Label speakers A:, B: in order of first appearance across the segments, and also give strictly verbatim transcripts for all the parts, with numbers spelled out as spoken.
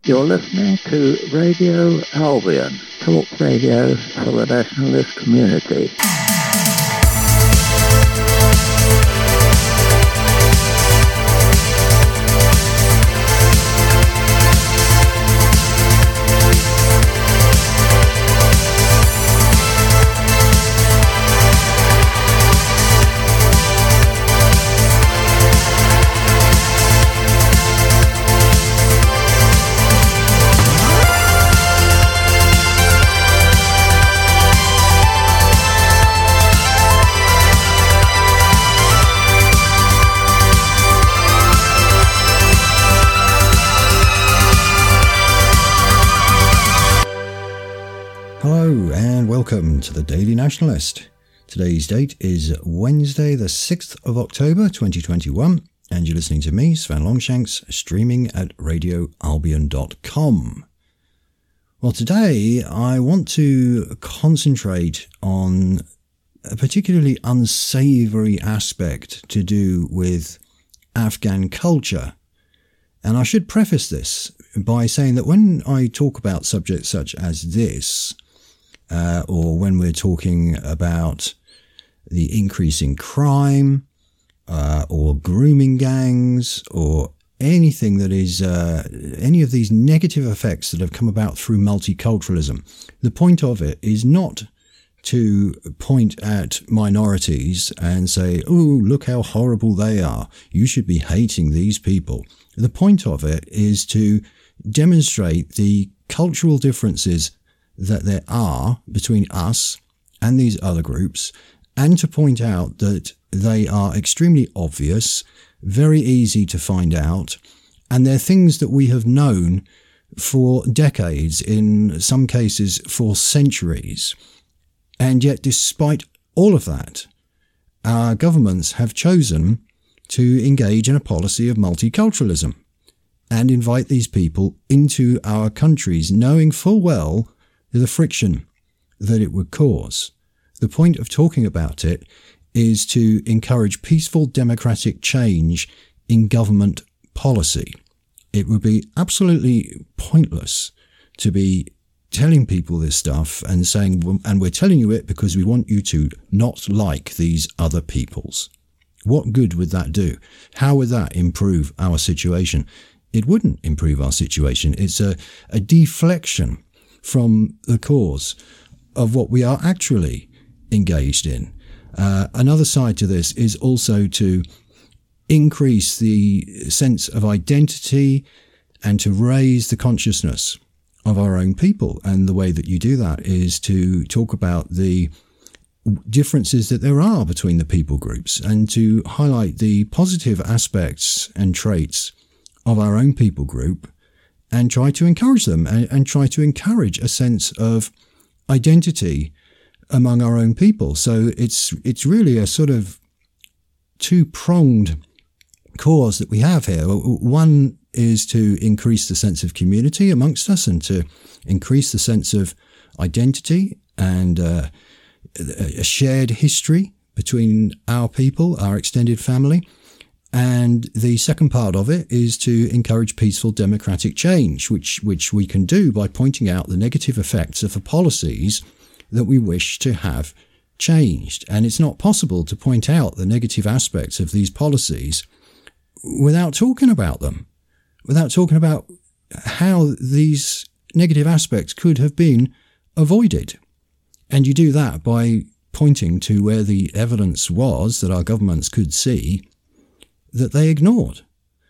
A: You're listening to Radio Albion, talk radio for the nationalist community.
B: Welcome to the Daily Nationalist. Today's date is Wednesday the sixth of October twenty twenty-one, and you're listening to me, Sven Longshanks, streaming at radio albion dot com. Well, today I want to concentrate on a particularly unsavoury aspect to do with Afghan culture. And I should preface this by saying that when I talk about subjects such as this, Uh, or when we're talking about the increase in crime, uh, or grooming gangs, or anything that is, uh, any of these negative effects that have come about through multiculturalism, the point of it is not to point at minorities and say, oh, look how horrible they are. You should be hating these people. The point of it is to demonstrate the cultural differences that there are between us and these other groups, and to point out that they are extremely obvious, very easy to find out, and they're things that we have known for decades, in some cases for centuries. And yet, despite all of that, our governments have chosen to engage in a policy of multiculturalism and invite these people into our countries, knowing full well the friction that it would cause. The point of talking about it is to encourage peaceful democratic change in government policy. It would be absolutely pointless to be telling people this stuff and saying, and we're telling you it because we want you to not like these other peoples. What good would that do? How would that improve our situation? It wouldn't improve our situation. It's a, a deflection from the cause of what we are actually engaged in. Uh, another side to this is also to increase the sense of identity and to raise the consciousness of our own people. And the way that you do that is to talk about the differences that there are between the people groups and to highlight the positive aspects and traits of our own people group, and try to encourage them and, and try to encourage a sense of identity among our own people. So it's it's really a sort of two-pronged cause that we have here. One is to increase the sense of community amongst us and to increase the sense of identity and uh, a shared history between our people, our extended family. And the second part of it is to encourage peaceful democratic change, which which we can do by pointing out the negative effects of the policies that we wish to have changed. And it's not possible to point out the negative aspects of these policies without talking about them, without talking about how these negative aspects could have been avoided. And you do that by pointing to where the evidence was that our governments could see that they ignored.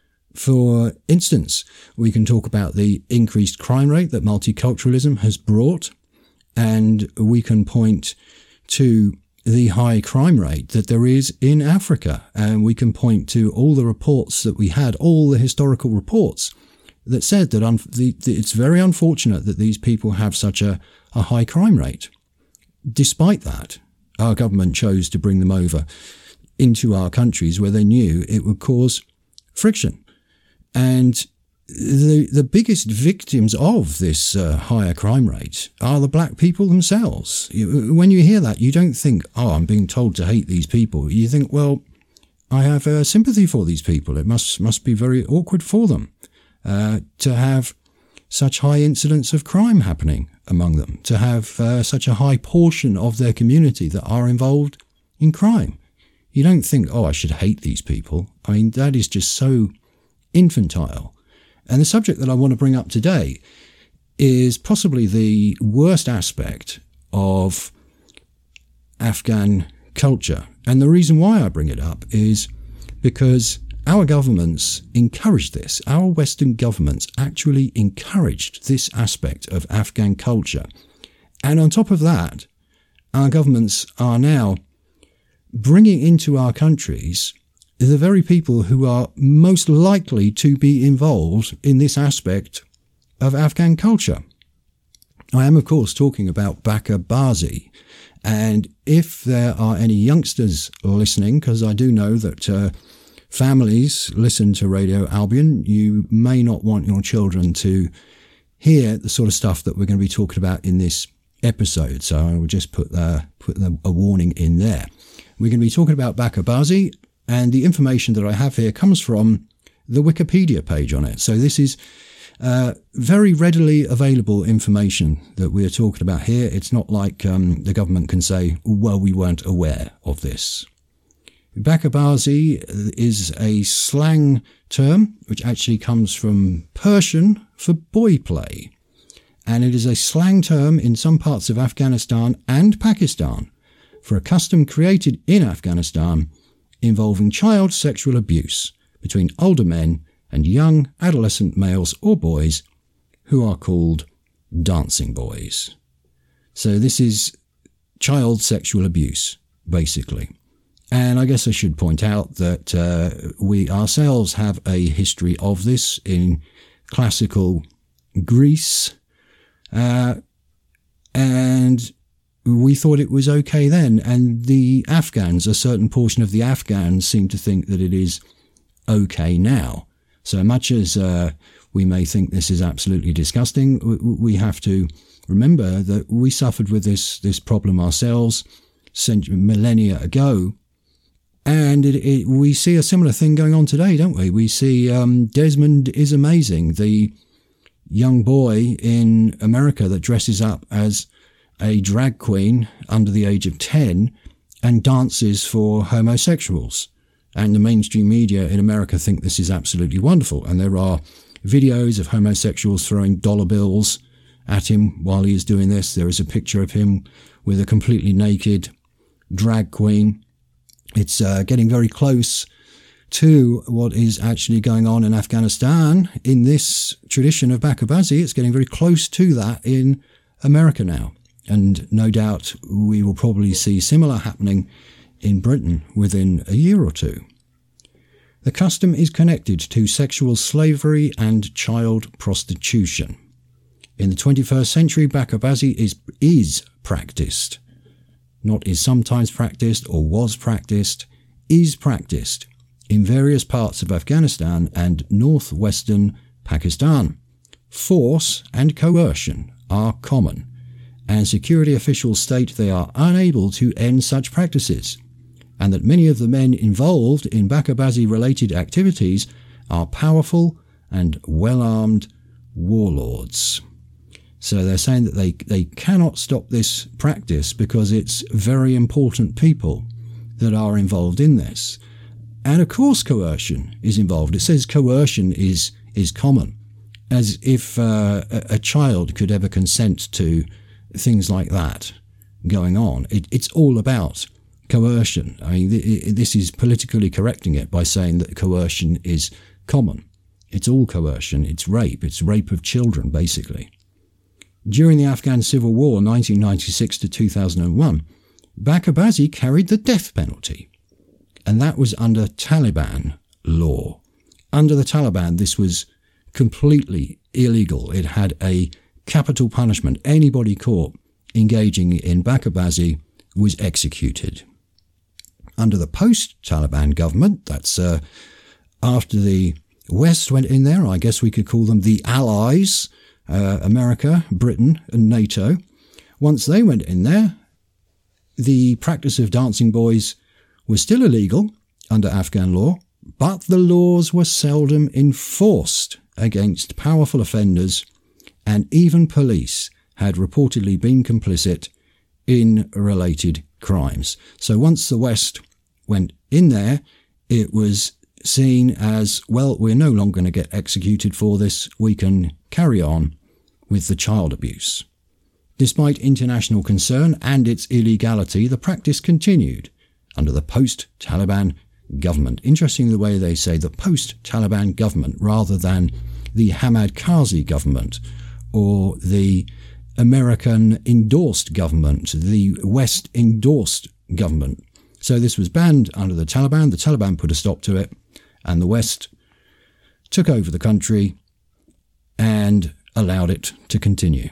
B: For instance, we can talk about the increased crime rate that multiculturalism has brought, and we can point to the high crime rate that there is in Africa, and we can point to all the reports that we had, all the historical reports that said that un- the, the, it's very unfortunate that these people have such a, a high crime rate. Despite that, our government chose to bring them over into our countries where they knew it would cause friction. And the the biggest victims of this uh, higher crime rate are the black people themselves. You, when you hear that, you don't think, oh, I'm being told to hate these people. You think, well, I have uh, sympathy for these people. It must must be very awkward for them uh, to have such high incidence of crime happening among them, to have uh, such a high portion of their community that are involved in crime. You don't think, oh, I should hate these people. I mean, that is just so infantile. And the subject that I want to bring up today is possibly the worst aspect of Afghan culture. And the reason why I bring it up is because our governments encouraged this. Our Western governments actually encouraged this aspect of Afghan culture. And on top of that, our governments are now bringing into our countries the very people who are most likely to be involved in this aspect of Afghan culture. I am, of course, talking about Bakr Bazi. And if there are any youngsters listening, because I do know that uh, families listen to Radio Albion, you may not want your children to hear the sort of stuff that we're going to be talking about in this episode. So I will just put, uh, put a warning in there. We're going to be talking about Bakr Bazi, and the information that I have here comes from the Wikipedia page on it. So this is uh, very readily available information that we're talking about here. It's not like um, the government can say, well, we weren't aware of this. Bakr Bazi is a slang term which actually comes from Persian for boy play. And it is a slang term in some parts of Afghanistan and Pakistan for a custom created in Afghanistan involving child sexual abuse between older men and young adolescent males or boys who are called dancing boys. So this is child sexual abuse, basically. And I guess I should point out that uh, we ourselves have a history of this in classical Greece, uh, and we thought it was okay then. And the Afghans, a certain portion of the Afghans, seem to think that it is okay now. So much as uh, we may think this is absolutely disgusting, we have to remember that we suffered with this, this problem ourselves millennia ago. And it, it, we see a similar thing going on today, don't we? We see um, Desmond is Amazing, the young boy in America that dresses up as a drag queen under the age of ten and dances for homosexuals. And the mainstream media in America think this is absolutely wonderful. And there are videos of homosexuals throwing dollar bills at him while he is doing this. There is a picture of him with a completely naked drag queen. It's uh, getting very close to what is actually going on in Afghanistan in this tradition of Bakr Bazi. It's getting very close to that in America now. And no doubt we will probably see similar happening in Britain within a year or two. The custom is connected to sexual slavery and child prostitution. In the twenty-first century, Bakr Bazi is, is practiced. Not is sometimes practiced or was practiced, is practiced in various parts of Afghanistan and northwestern Pakistan. Force and coercion are common, and security officials state they are unable to end such practices, and that many of the men involved in Bakr Bazi-related activities are powerful and well-armed warlords. So they're saying that they, they cannot stop this practice because it's very important people that are involved in this. And of course coercion is involved. It says coercion is, is common, as if uh, a, a child could ever consent to things like that going on. It, it's all about coercion. I mean, th- this is politically correcting it by saying that coercion is common. It's all coercion. It's rape. It's rape of children, basically. During the Afghan Civil War, nineteen ninety-six to two thousand one, Bakr Bazi carried the death penalty, and that was under Taliban law. Under the Taliban, this was completely illegal. It had a capital punishment. Anybody caught engaging in Bakr Bazi was executed. Under the post-Taliban government, that's uh, after the West went in there, I guess we could call them the Allies, uh, America, Britain and NATO. Once they went in there, the practice of dancing boys was still illegal under Afghan law, but the laws were seldom enforced against powerful offenders and even police had reportedly been complicit in related crimes. So once the West went in there, it was seen as, well, we're no longer going to get executed for this. We can carry on with the child abuse. Despite international concern and its illegality, the practice continued under the post-Taliban government. Interesting the way they say the post-Taliban government rather than the Hamid Karzai government or the American-endorsed government, the West-endorsed government. So this was banned under the Taliban. The Taliban put a stop to it, and the West took over the country and allowed it to continue.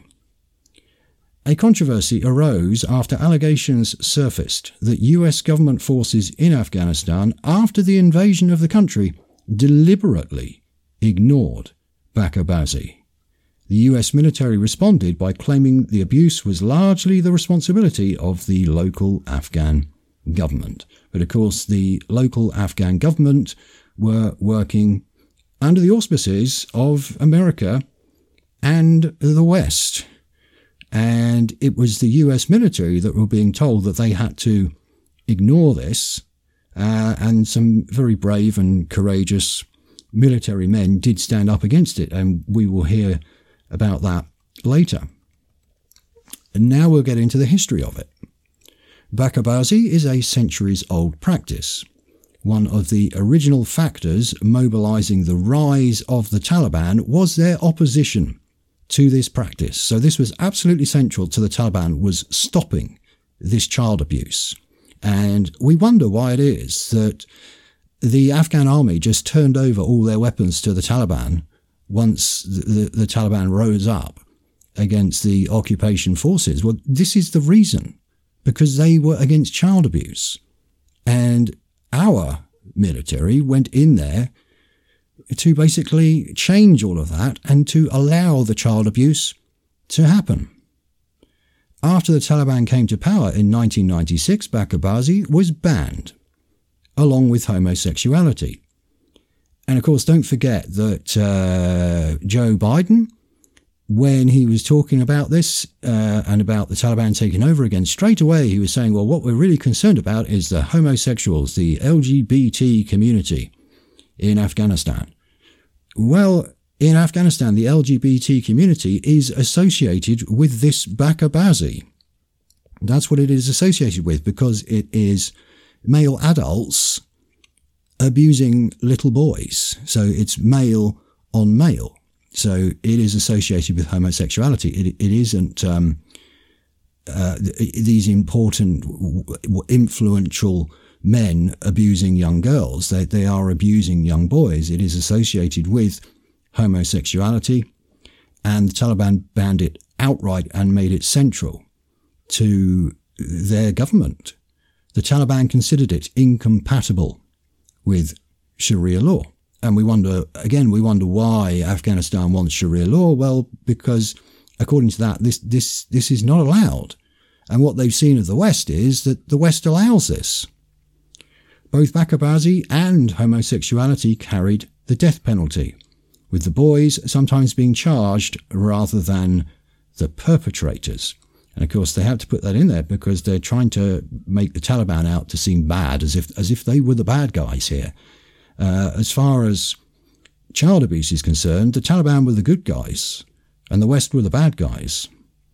B: A controversy arose after allegations surfaced that U S government forces in Afghanistan, after the invasion of the country, deliberately ignored Baqabazi. The U S military responded by claiming the abuse was largely the responsibility of the local Afghan government. But of course, the local Afghan government were working under the auspices of America and the West. And it was the U S military that were being told that they had to ignore this. Uh, and some very brave and courageous military men did stand up against it. And we will hear about that later. And now we'll get into the history of it. Baqabazi is a centuries-old practice. One of the original factors mobilizing the rise of the Taliban was their opposition to this practice. So this was absolutely central to the Taliban, was stopping this child abuse. And we wonder why it is that the Afghan army just turned over all their weapons to the Taliban once the, the Taliban rose up against the occupation forces. Well, this is the reason, because they were against child abuse. And our military went in there to basically change all of that and to allow the child abuse to happen. After the Taliban came to power in nineteen ninety-six, Baqabazi was banned, along with homosexuality. And of course, don't forget that uh, Joe Biden, when he was talking about this uh, and about the Taliban taking over again, straight away he was saying, well, what we're really concerned about is the homosexuals, the L G B T community in Afghanistan. Well, in Afghanistan, the L G B T community is associated with this Baqabazi. That's what it is associated with, because it is male adults abusing little boys. So it's male on male. So it is associated with homosexuality. It, it isn't um, uh, these important, influential men abusing young girls. They, they are abusing young boys. It is associated with homosexuality, and the Taliban banned it outright and made it central to their government. The Taliban considered it incompatible with Sharia law. And we wonder, again, we wonder why Afghanistan wants Sharia law. Well, because according to that, this, this, this is not allowed. And what they've seen of the West is that the West allows this. Both Baqabazi and homosexuality carried the death penalty, with the boys sometimes being charged rather than the perpetrators. And of course, they have to put that in there because they're trying to make the Taliban out to seem bad, as if as if they were the bad guys here. Uh, as far as child abuse is concerned, the Taliban were the good guys and the West were the bad guys.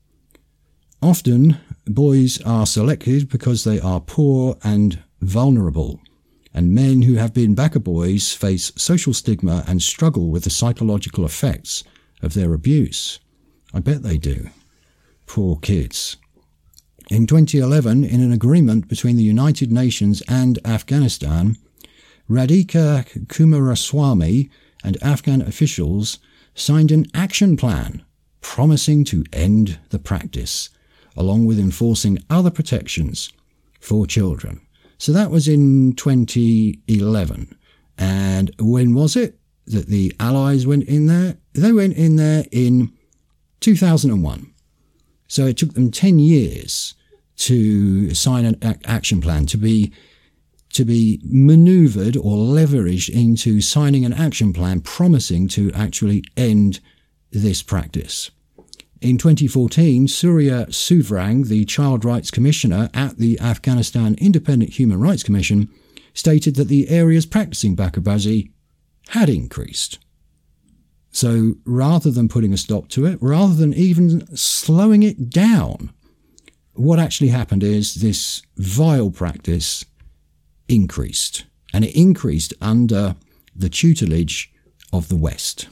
B: Often, boys are selected because they are poor and vulnerable, and men who have been Baqabazi boys face social stigma and struggle with the psychological effects of their abuse. I bet they do. Poor kids. In twenty eleven, in an agreement between the United Nations and Afghanistan, Radhika Kumaraswamy and Afghan officials signed an action plan promising to end the practice, along with enforcing other protections for children. So that was in twenty eleven. And when was it that the Allies went in there? They went in there in two thousand one. So it took them ten years to sign an action plan, to be to be manoeuvred or leveraged into signing an action plan promising to actually end this practice. In twenty fourteen, Surya Suvrang, the Child Rights Commissioner at the Afghanistan Independent Human Rights Commission, stated that the areas practicing Bakabazi had increased. So rather than putting a stop to it, rather than even slowing it down, what actually happened is this vile practice increased. And it increased under the tutelage of the West.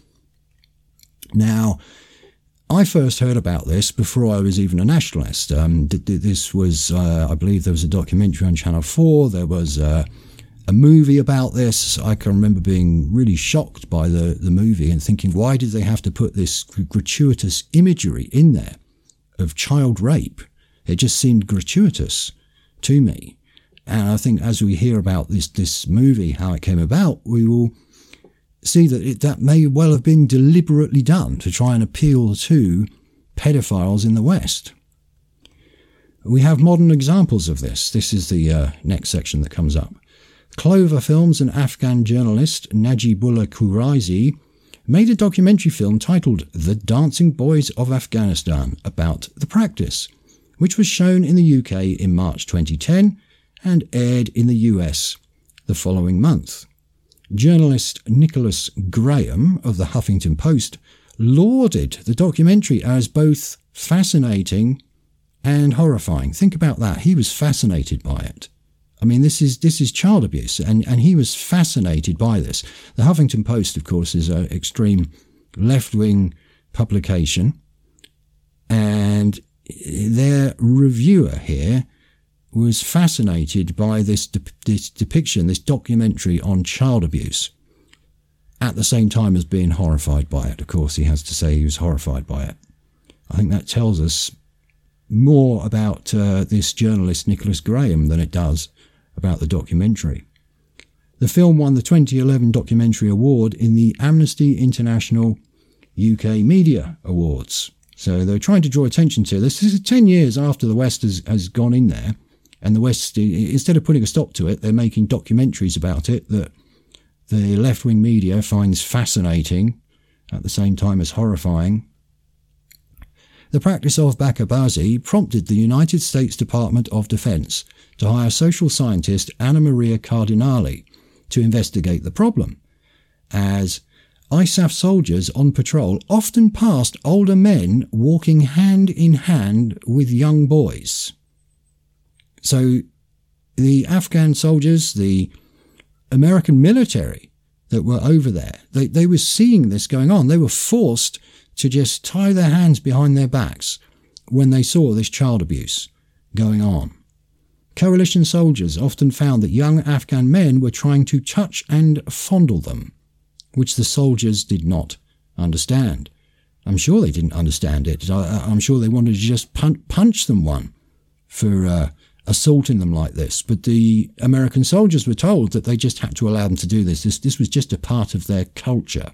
B: Now, I first heard about this before I was even a nationalist. Um, this was, uh, I believe there was a documentary on Channel four. There was uh, a movie about this. I can remember being really shocked by the, the movie and thinking, why did they have to put this gratuitous imagery in there of child rape? It just seemed gratuitous to me. And I think as we hear about this, this movie, how it came about, we will see that it, that may well have been deliberately done to try and appeal to pedophiles in the West. We have modern examples of this. This is the uh, next section that comes up. Clover Films and Afghan journalist Najibullah Quraizi made a documentary film titled The Dancing Boys of Afghanistan about the practice, which was shown in the U K in March twenty ten and aired in the U S the following month. Journalist Nicholas Graham of the Huffington Post lauded the documentary as both fascinating and horrifying. Think about that. He was fascinated by it. I mean, this is this is child abuse, and, and he was fascinated by this. The Huffington Post, of course, is an extreme left-wing publication, and their reviewer here was fascinated by this, de- this depiction, this documentary on child abuse, at the same time as being horrified by it. Of course, he has to say he was horrified by it. I think that tells us more about uh, this journalist, Nicholas Graham, than it does about the documentary. The film won the twenty eleven Documentary Award in the Amnesty International U K Media Awards. So they're trying to draw attention to this. This is ten years after the West has, has gone in there. And the West, instead of putting a stop to it, they're making documentaries about it that the left-wing media finds fascinating at the same time as horrifying. The practice of Bakabazi prompted the United States Department of Defense to hire social scientist Anna Maria Cardinali to investigate the problem, as I S A F soldiers on patrol often passed older men walking hand in hand with young boys. So the Afghan soldiers, the American military that were over there, they, they were seeing this going on. They were forced to just tie their hands behind their backs when they saw this child abuse going on. Coalition soldiers often found that young Afghan men were trying to touch and fondle them, which the soldiers did not understand. I'm sure they didn't understand it. I, I'm sure they wanted to just punch, punch them one for uh, assaulting them like this. But the American soldiers were told that they just had to allow them to do this. This, this was just a part of their culture.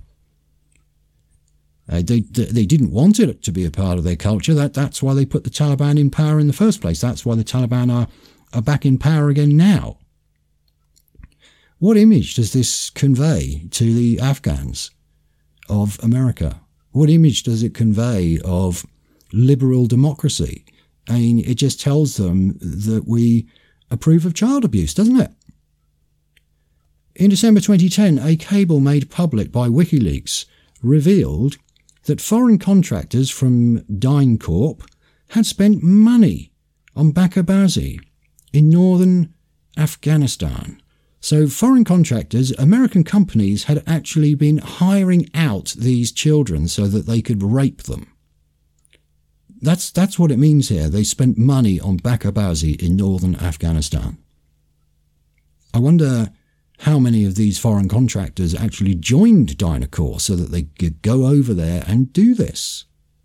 B: Uh, they they didn't want it to be a part of their culture. That That's why they put the Taliban in power in the first place. That's why the Taliban are, are back in power again now. What image does this convey to the Afghans of America? What image does it convey of liberal democracy? I mean, it just tells them that we approve of child abuse, doesn't it? In December twenty ten, a cable made public by WikiLeaks revealed that foreign contractors from DynCorp had spent money on Bakabazi in northern Afghanistan. So foreign contractors, American companies, had actually been hiring out these children so that they could rape them. That's that's what it means here. They spent money on Bakabazi in northern Afghanistan. I wonder how many of these foreign contractors actually joined DynCorp so that they could go over there and do this.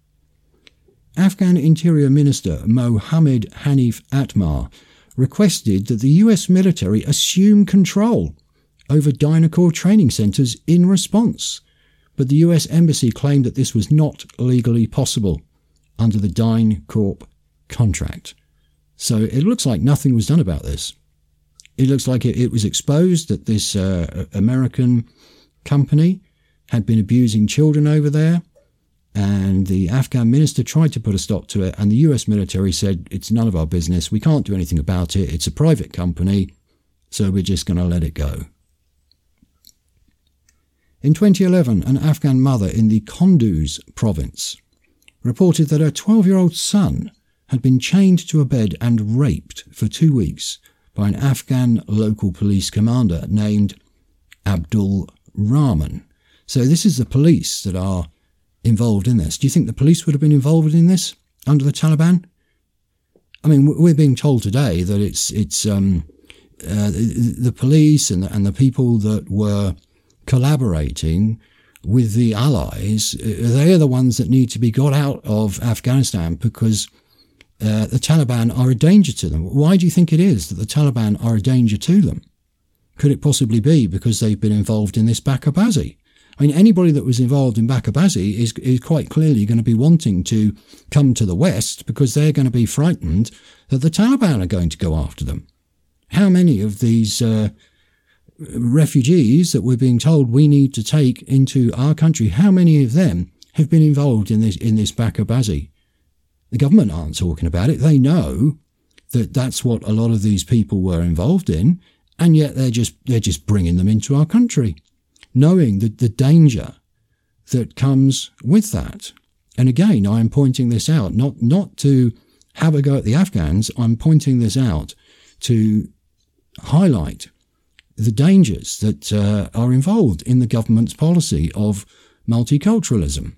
B: Afghan Interior Minister Mohammed Hanif Atmar requested that the U S military assume control over DynCorp training centres in response, but the U S Embassy claimed that this was not legally possible under the DynCorp contract. So it looks like nothing was done about this. It looks like it, it was exposed that this uh, American company had been abusing children over there, And the Afghan minister tried to put a stop to it, and the U S military said, it's none of our business, we can't do anything about it, it's a private company, so we're just going to let it go. In twenty eleven, an Afghan mother in the Kunduz province reported that her twelve-year-old son had been chained to a bed and raped for two weeks by an Afghan local police commander named Abdul Rahman. So this is the police that are involved in this. Do you think the police would have been involved in this under the Taliban? I mean, we're being told today that it's it's um, uh, the police and the, and the people that were collaborating with the allies. They are the ones that need to be got out of Afghanistan because uh, the Taliban are a danger to them. Why do you think it is that the Taliban are a danger to them? Could it possibly be because they've been involved in this Baqabazi? I mean, anybody that was involved in Baqabazi is, is quite clearly going to be wanting to come to the West because they're going to be frightened that the Taliban are going to go after them. How many of these uh, refugees that we're being told we need to take into our country, how many of them have been involved in this in this Baqabazi? The government aren't talking about it. They know that that's what a lot of these people were involved in, and yet they're just they're just bringing them into our country, knowing that the danger that comes with that. And again, I am pointing this out, not, not to have a go at the Afghans, I'm pointing this out to highlight the dangers that uh, are involved in the government's policy of multiculturalism.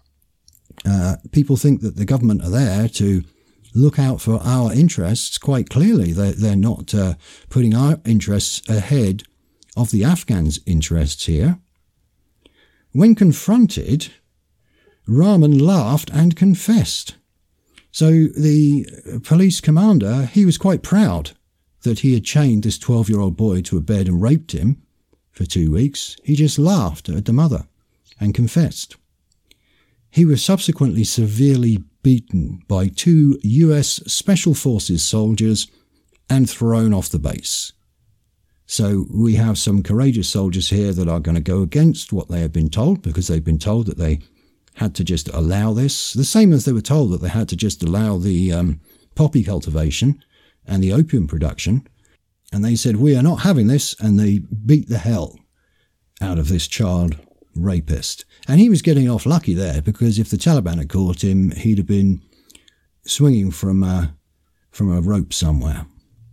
B: Uh, people think that the government are there to look out for our interests. Quite clearly, they're, they're not uh, putting our interests ahead of the Afghans' interests here. When confronted, Rahman laughed and confessed. So the police commander, he was quite proud that he had chained this twelve-year-old boy to a bed and raped him for two weeks. He just laughed at the mother and confessed. He was subsequently severely beaten by two U S Special Forces soldiers and thrown off the base. So we have some courageous soldiers here that are going to go against what they have been told, because they've been told that they had to just allow this, the same as they were told that they had to just allow the um, poppy cultivation and the opium production. And they said, we are not having this, and they beat the hell out of this child rapist. And he was getting off lucky there, because if the Taliban had caught him, he'd have been swinging from a, from a rope somewhere.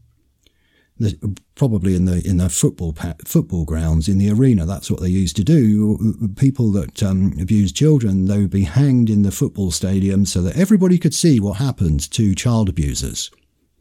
B: The, probably in the in the football football grounds, in the arena. That's what they used to do. People that um, abused children, they would be hanged in the football stadium so that everybody could see what happened to child abusers.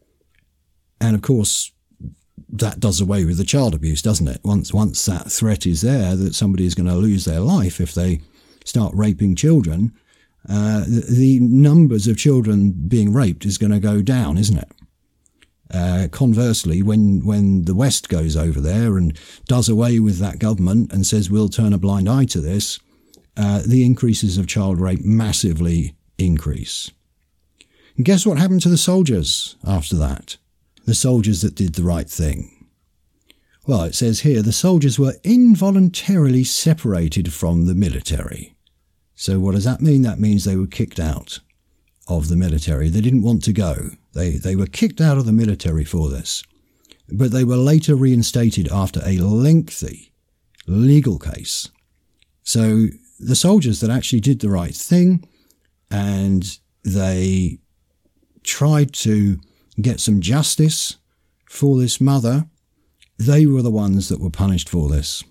B: And of course, that does away with the child abuse, doesn't it? Once once that threat is there that somebody is going to lose their life if they start raping children, uh, the, the numbers of children being raped is going to go down, isn't it? Uh, conversely, when, when the West goes over there and does away with that government and says we'll turn a blind eye to this, uh, the increases of child rape massively increase. And guess what happened to the soldiers after that? The soldiers that did the right thing. Well, it says here the soldiers were involuntarily separated from the military. So what does that mean? That means they were kicked out of the military. They didn't want to go. They they were kicked out of the military for this. But they were later reinstated after a lengthy legal case. So the soldiers that actually did the right thing and they tried to get some justice for this mother, they were the ones that were punished for this.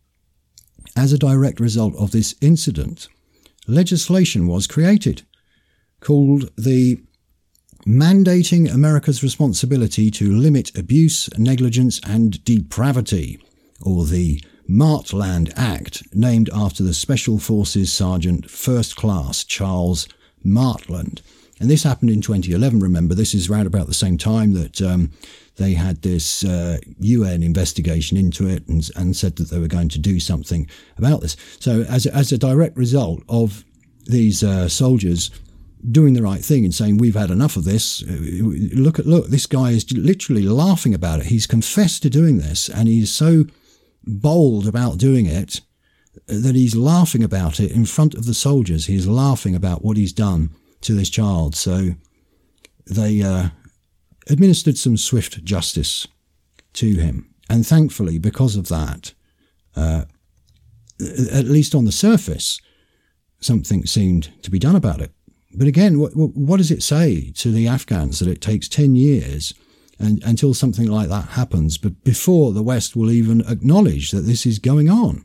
B: As a direct result of this incident, legislation was created called the Mandating America's Responsibility to Limit Abuse, Negligence and Depravity, or the Martland Act, named after the Special Forces Sergeant First Class Charles Martland. And this happened in twenty eleven, remember. This is around about the same time that um, they had this uh, U N investigation into it and, and said that they were going to do something about this. So as a, as a direct result of these uh, soldiers doing the right thing and saying, we've had enough of this. Look at, look, this guy is literally laughing about it. He's confessed to doing this and he's so bold about doing it that he's laughing about it in front of the soldiers. He's laughing about what he's done to this child. So they uh, administered some swift justice to him. And thankfully, because of that, uh, at least on the surface, something seemed to be done about it. But again, what, what does it say to the Afghans that it takes ten years and, until something like that happens, but before the West will even acknowledge that this is going on?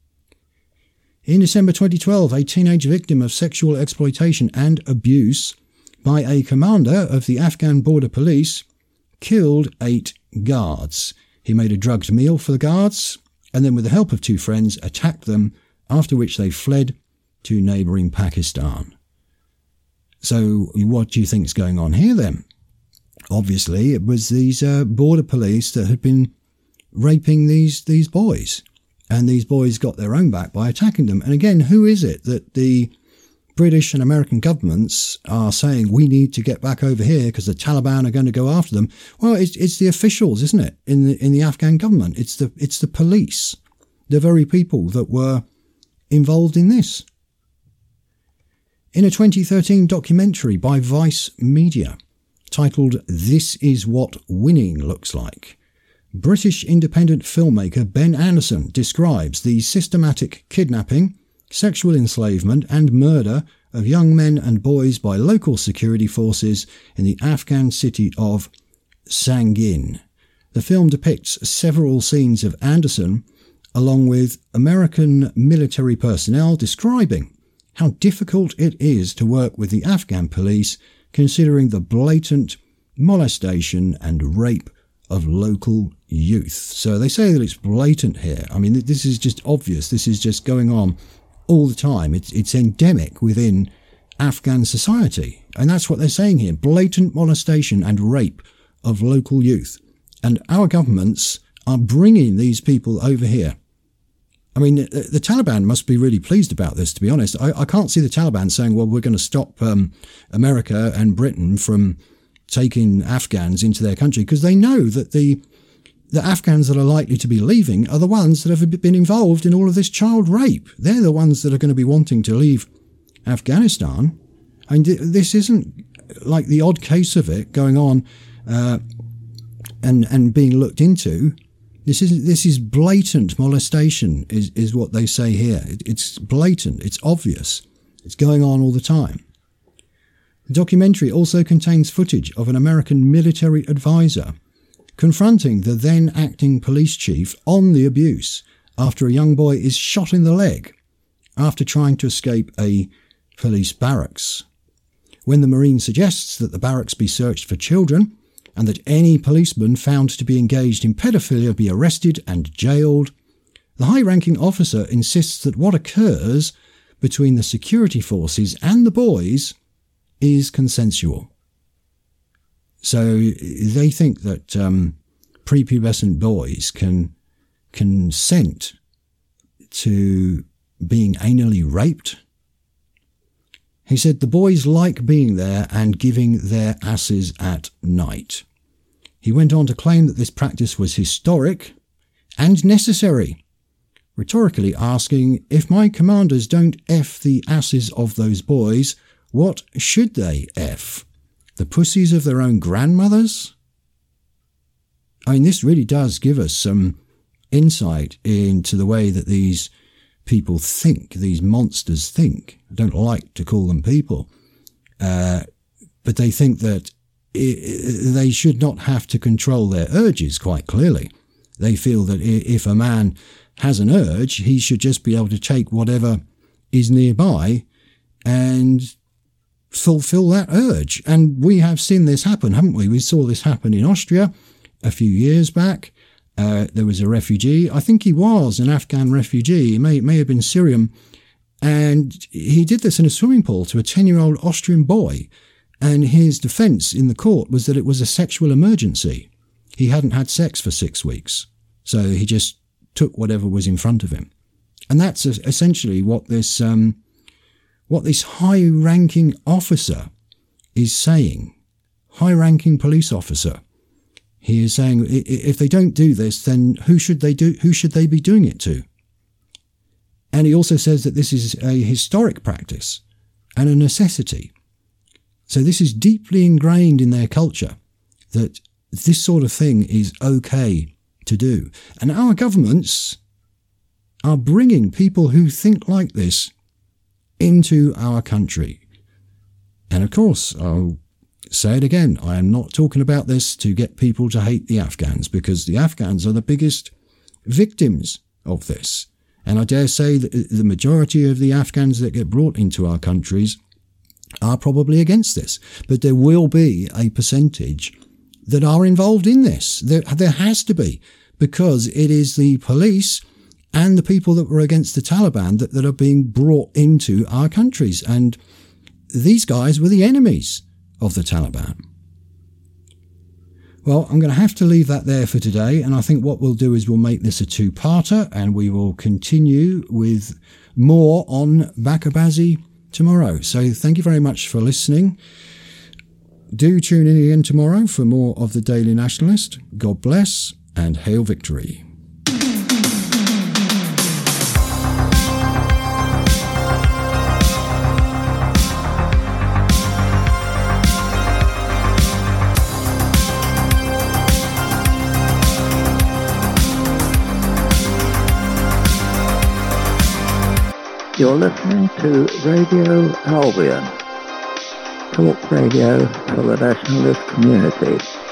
B: In December twenty twelve, a teenage victim of sexual exploitation and abuse by a commander of the Afghan border police killed eight guards. He made a drugged meal for the guards and then, with the help of two friends, attacked them, after which they fled to neighbouring Pakistan. So what do you think is going on here then? Obviously, it was these uh, border police that had been raping these these boys. And these boys got their own back by attacking them. And again, who is it that the British and American governments are saying we need to get back over here because the Taliban are going to go after them? Well, it's, it's the officials, isn't it, in the in the Afghan government? It's the it's the police, the very people that were involved in this. In a twenty thirteen documentary by Vice Media titled "This Is What Winning Looks Like," British independent filmmaker Ben Anderson describes the systematic kidnapping, sexual enslavement and murder of young men and boys by local security forces in the Afghan city of Sangin. The film depicts several scenes of Anderson along with American military personnel describing how difficult it is to work with the Afghan police considering the blatant molestation and rape of local youth. So they say that it's blatant here. I mean, this is just obvious. This is just going on all the time. It's, it's endemic within Afghan society. And that's what they're saying here. Blatant molestation and rape of local youth. And our governments are bringing these people over here. I mean, the, the Taliban must be really pleased about this, to be honest. I, I can't see the Taliban saying, well, we're going to stop um, America and Britain from taking Afghans into their country, because they know that the the Afghans that are likely to be leaving are the ones that have been involved in all of this child rape. They're the ones that are going to be wanting to leave Afghanistan. And this isn't like the odd case of it going on uh, and and being looked into. This is this is blatant molestation, is, is what they say here. It, it's blatant. It's obvious. It's going on all the time. The documentary also contains footage of an American military advisor confronting the then acting police chief on the abuse after a young boy is shot in the leg after trying to escape a police barracks. When the Marine suggests that the barracks be searched for children and that any policeman found to be engaged in paedophilia be arrested and jailed, the high-ranking officer insists that what occurs between the security forces and the boys is consensual. So they think that um, prepubescent boys can consent to being anally raped. He said the boys like being there and giving their asses at night. He went on to claim that this practice was historic and necessary, rhetorically asking, if my commanders don't F the asses of those boys, what should they F? The pussies of their own grandmothers? I mean, this really does give us some insight into the way that these people think, these monsters think. I don't like to call them people, uh, but they think that it, they should not have to control their urges, quite clearly. They feel that if a man has an urge, he should just be able to take whatever is nearby and fulfill that urge. And we have seen this happen, haven't we? We saw this happen in Austria a few years back. Uh, there was a refugee. I think he was an Afghan refugee. He may, may have been Syrian. And he did this in a swimming pool to a ten-year-old Austrian boy. And his defence in the court was that it was a sexual emergency. He hadn't had sex for six weeks. So he just took whatever was in front of him. And that's essentially what this um, what this high-ranking officer is saying. High-ranking police officer. He is saying, if they don't do this, then who should they do? Who should they be doing it to? And he also says that this is a historic practice and a necessity. So this is deeply ingrained in their culture, that this sort of thing is okay to do. And our governments are bringing people who think like this into our country. And of course, I'll say it again, I am not talking about this to get people to hate the Afghans, because the Afghans are the biggest victims of this. And I dare say that the majority of the Afghans that get brought into our countries are probably against this. But there will be a percentage that are involved in this. There, there has to be, because it is the police and the people that were against the Taliban that, that are being brought into our countries. And these guys were the enemies of the Taliban. Well, I'm going to have to leave that there for today, and I think what we'll do is we'll make this a two-parter, and we will continue with more on Bakabazi tomorrow. So thank you very much for listening. Do tune in again tomorrow for more of the Daily Nationalist. God bless, and hail victory.
A: You're listening to Radio Albion, talk radio for the nationalist community.